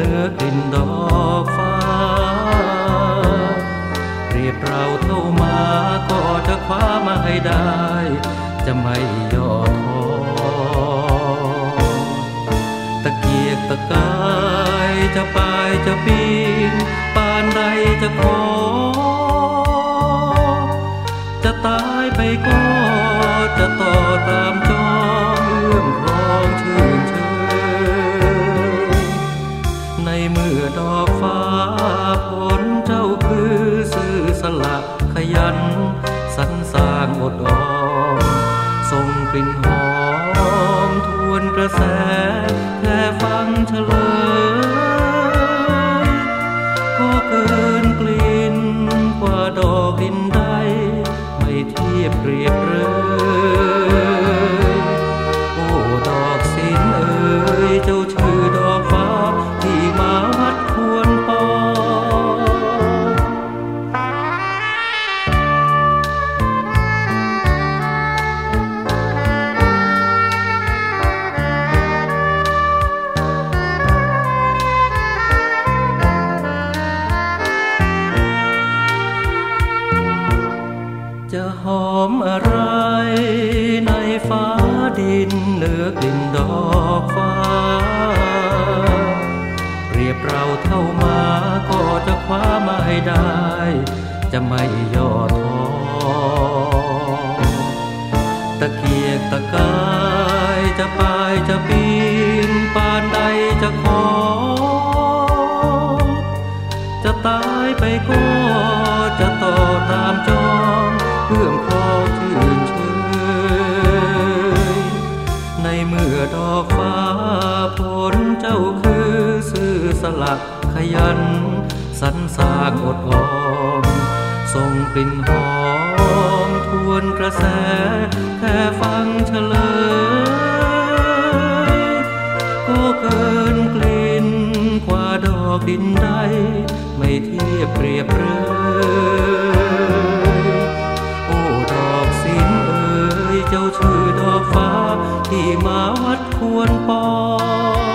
นื้อกลิ่นดอกฟ้าเปรียบเราเท่ามาก็จะคว้ามาให้ได้จะไม่ย่อท้อตะเกียกตะกายจะปายจะปีนปานใดจะขอจะตายไปก็จะต่อตามจองเอื้อมครองชื่นเชยในเมื่อดอกฟ้าผลเจ้าคือซื่อสละขยันสรรสร้างอดออมส่งกลิ่นหอมทวนกระแสแค่ฟังเฉลยก็เกินกลิ่นกว่าดอกดินใดไม่เทียบเปรียบเลยโอ้ดอกสินเอ๋ยเจ้าชื่อดอกฟ้าที่มาวัดควรปองจะหอมอะไรในฟ้าดินเนื้อกลิ่นดอกฟ้าเปรียบเราเท่ามาก็จะคว้ามาให้ได้จะไม่ย่อท้อตะเกียกตะกายจะปายจะปีนปานใดจะขอจะตายไปก็จะต่อตามจองเพื่อครองชื่นเชยในเมื่อดอกฟ้าผลเจ้าคือซื่อสละขยันสรรสร้างอดออมส่งกลิ่นหอมทวนกระแสแค่ฟังเฉลยก็เกินกลิ่นกว่าดอกดินใดไม่เทียบเปรียบเลยโอ้ดอกสินเอ๋ยเจ้าชื่อดอกฟ้าที่มาวัดควรปอง